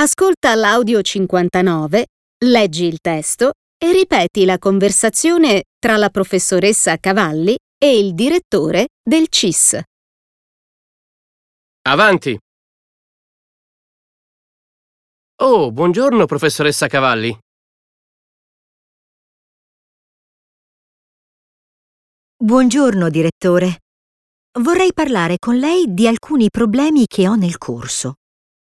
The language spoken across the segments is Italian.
Ascolta l'audio 59, leggi il testo e ripeti la conversazione tra la professoressa Cavalli e il direttore del CIS. Avanti! Oh, buongiorno, professoressa Cavalli. Buongiorno, direttore. Vorrei parlare con lei di alcuni problemi che ho nel corso.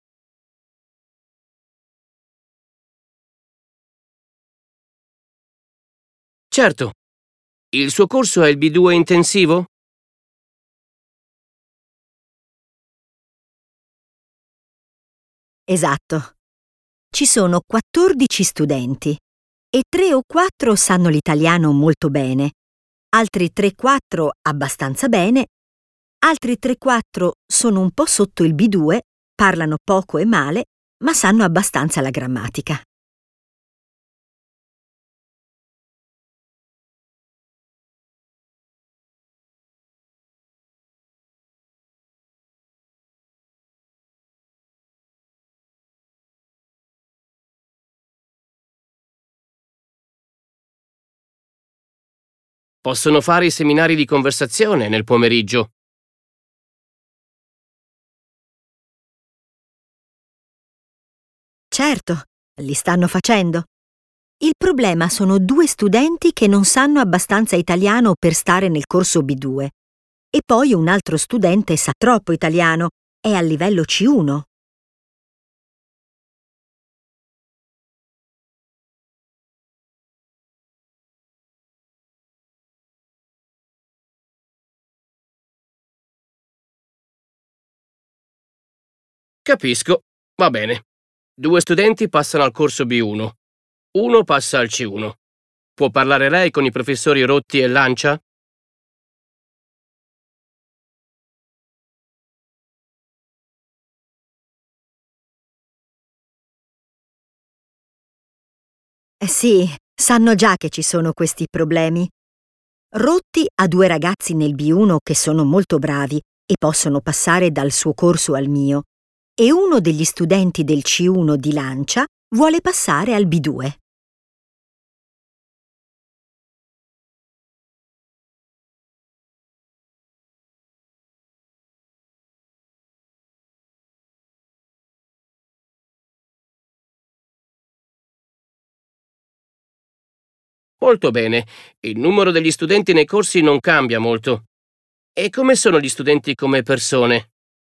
Certo. Il suo corso è il B2 intensivo? Esatto. Ci sono 14 studenti e 3 o 4 sanno l'italiano molto bene, altri 3-4 abbastanza bene, altri 3-4 sono un po' sotto il B2, parlano poco e male, ma sanno abbastanza la grammatica. Possono fare i seminari di conversazione nel pomeriggio. Certo, li stanno facendo. Il problema sono 2 studenti che non sanno abbastanza italiano per stare nel corso B2 e poi un altro studente sa troppo italiano, è al livello C1. Capisco. Va bene. 2 studenti passano al corso B1. Uno passa al C1. Può parlare lei con i professori Rotti e Lancia? Sì, sanno già che ci sono questi problemi. Rotti ha 2 ragazzi nel B1 che sono molto bravi e possono passare dal suo corso al mio, e uno degli studenti del C1 di Lancia vuole passare al B2. Molto bene. Il numero degli studenti nei corsi non cambia molto. E come sono gli studenti come persone?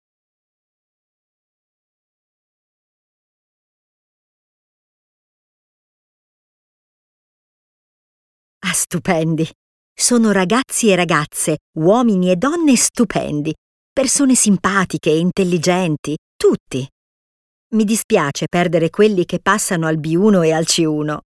Ah, stupendi! Sono ragazzi e ragazze, uomini e donne stupendi, persone simpatiche e intelligenti, tutti. Mi dispiace perdere quelli che passano al B1 e al C1.